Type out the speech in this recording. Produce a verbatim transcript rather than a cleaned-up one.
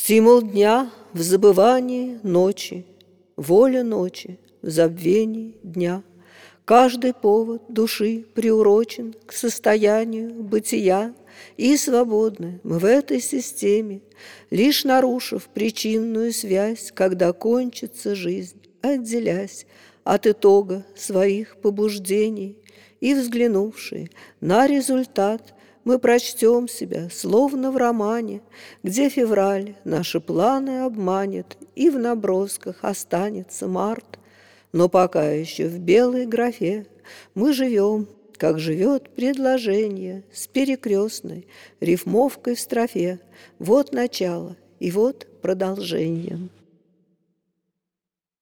Символ дня в забывании ночи, воля ночи в забвении дня. Каждый повод души приурочен к состоянию бытия, и свободны мы в этой системе, лишь нарушив причинную связь, когда кончится жизнь, отделясь от итога своих побуждений, и, взглянувши на результат, мы прочтем себя, словно в романе, где февраль наши планы обманет, и в набросках останется март. Но пока еще в белой графе мы живем, как живет предложение, с перекрестной рифмовкой в строфе. Вот начало и вот продолжение.